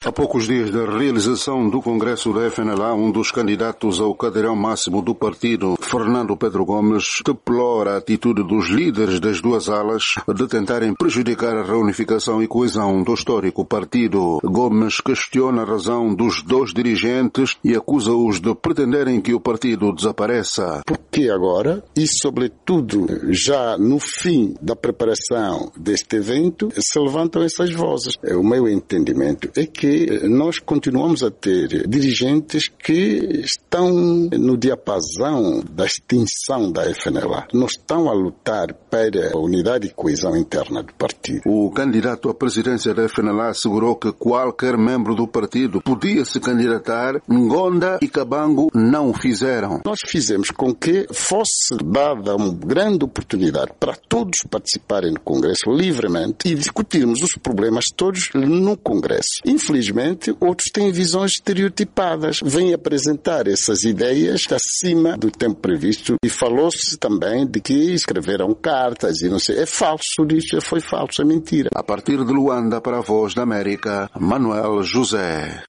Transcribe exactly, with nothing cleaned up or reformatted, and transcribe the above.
A poucos dias da realização do Congresso da F N L A, um dos candidatos ao cadeirão máximo do partido, Fernando Pedro Gomes, deplora a atitude dos líderes das duas alas de tentarem prejudicar a reunificação e coesão do histórico partido. Gomes questiona a razão dos dois dirigentes e acusa-os de pretenderem que o partido desapareça. Porque agora, e sobretudo já no fim da preparação deste evento, se levantam essas vozes. O meu entendimento é que nós continuamos a ter dirigentes que estão no diapasão da extinção da F N L A. Não estão a lutar para a unidade e coesão interna do partido. O candidato à presidência da F N L A assegurou que qualquer membro do partido podia se candidatar. Ngonda e Kabango não o fizeram. Nós fizemos com que fosse dada uma grande oportunidade para todos participarem do Congresso livremente e discutirmos os problemas todos no Congresso. Infelizmente, outros têm visões estereotipadas, vêm apresentar essas ideias acima do tempo previsto e falou-se também de que escreveram cartas e não sei. É falso, isso foi falso, é mentira. A partir de Luanda, para a Voz da América, Manuel José.